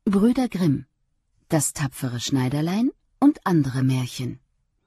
Brüder Grimm. Das tapfere Schneiderlein und andere Märchen.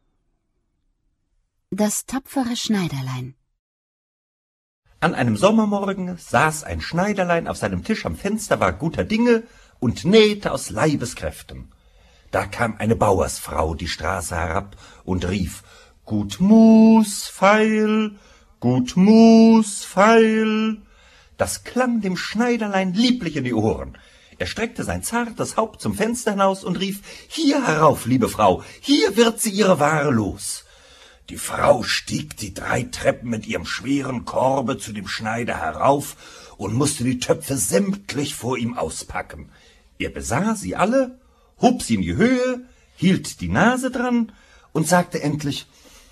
Das tapfere Schneiderlein. An einem Sommermorgen saß ein Schneiderlein auf seinem Tisch am Fenster, war guter Dinge und nähte aus Leibeskräften. Da kam eine Bauersfrau die Straße herab und rief: »Gut Musfeil, gut Musfeil!« Das klang dem Schneiderlein lieblich in die Ohren. Er streckte sein zartes Haupt zum Fenster hinaus und rief: »Hier herauf, liebe Frau, hier wird sie ihre Ware los.« Die Frau stieg die 3 Treppen mit ihrem schweren Korbe zu dem Schneider herauf und musste die Töpfe sämtlich vor ihm auspacken. Er besah sie alle, hob sie in die Höhe, hielt die Nase dran und sagte endlich: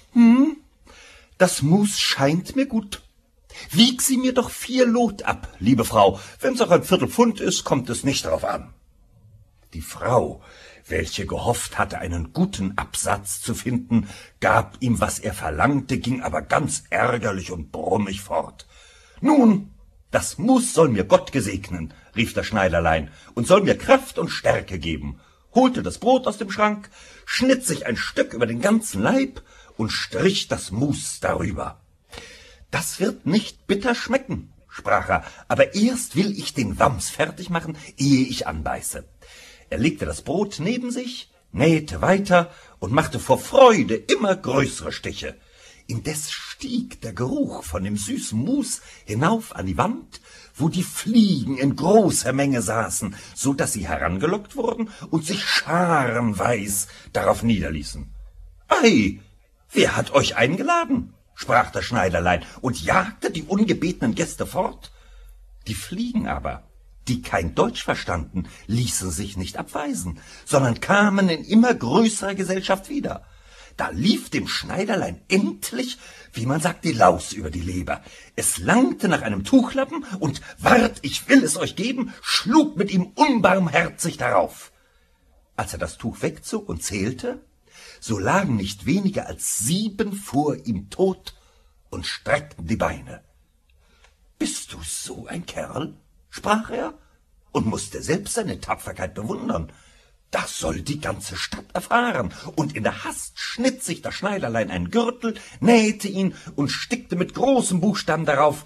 Das Mus scheint mir gut. Wieg sie mir doch 4 Lot ab, liebe Frau. Wenn's auch ein Viertelpfund ist, kommt es nicht drauf an.« Die Frau, welche gehofft hatte, einen guten Absatz zu finden, gab ihm, was er verlangte, ging aber ganz ärgerlich und brummig fort. »Nun, das Mus soll mir Gott gesegnen«, rief das Schneiderlein, »und soll mir Kraft und Stärke geben«, holte das Brot aus dem Schrank, schnitt sich ein Stück über den ganzen Leib und strich das Mus darüber. »Das wird nicht bitter schmecken«, sprach er, »aber erst will ich den Wams fertig machen, ehe ich anbeiße.« Er legte das Brot neben sich, nähte weiter und machte vor Freude immer größere Stiche. Indes stieg der Geruch von dem süßen Mus hinauf an die Wand, wo die Fliegen in großer Menge saßen, so daß sie herangelockt wurden und sich scharenweis darauf niederließen. »Ei, wer hat euch eingeladen?«, sprach das Schneiderlein und jagte die ungebetenen Gäste fort. Die Fliegen aber, die kein Deutsch verstanden, ließen sich nicht abweisen, sondern kamen in immer größerer Gesellschaft wieder. Da lief dem Schneiderlein endlich, wie man sagt, die Laus über die Leber. Es langte nach einem Tuchlappen und »Wart, ich will es euch geben«, schlug mit ihm unbarmherzig darauf. Als er das Tuch wegzog und zählte, so lagen nicht weniger als 7 vor ihm tot und streckten die Beine. »Bist du so ein Kerl?«, sprach er und mußte selbst seine Tapferkeit bewundern. Das soll die ganze Stadt erfahren, und in der Hast schnitt sich das Schneiderlein einen Gürtel, nähte ihn und stickte mit großen Buchstaben darauf: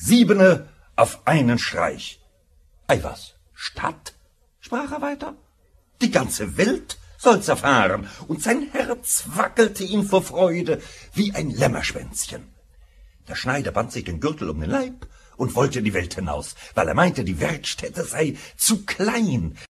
7 auf einen Streich. »Ei was, Stadt?«, sprach er weiter. »Die ganze Welt soll's erfahren«, und sein Herz wackelte ihm vor Freude wie ein Lämmerschwänzchen. Der Schneider band sich den Gürtel um den Leib und wollte in die Welt hinaus, weil er meinte, die Werkstätte sei zu klein.